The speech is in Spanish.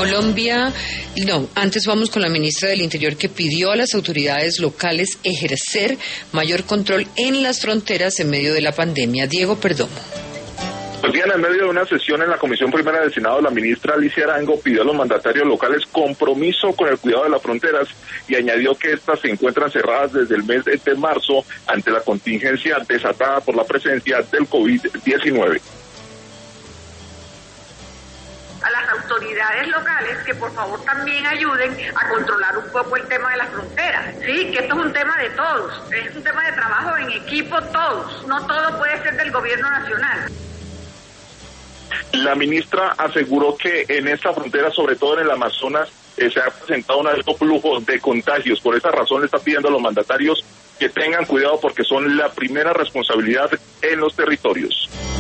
Colombia, antes vamos con la ministra del Interior, que pidió a las autoridades locales ejercer mayor control en las fronteras en medio de la pandemia. Diego Perdomo. Pues bien, en medio de una sesión en la Comisión Primera del Senado, la ministra Alicia Arango pidió a los mandatarios locales compromiso con el cuidado de las fronteras y añadió que estas se encuentran cerradas desde el mes de marzo ante la contingencia desatada por la presencia del COVID-19. A las autoridades locales que por favor también ayuden a controlar un poco el tema de las fronteras, ¿sí? Que esto es un tema de todos, es un tema de trabajo en equipo todos, no todo puede ser del gobierno nacional. La ministra aseguró que en esta frontera, sobre todo en el Amazonas, se ha presentado un alto flujo de contagios. Por esa razón le está pidiendo a los mandatarios que tengan cuidado porque son la primera responsabilidad en los territorios.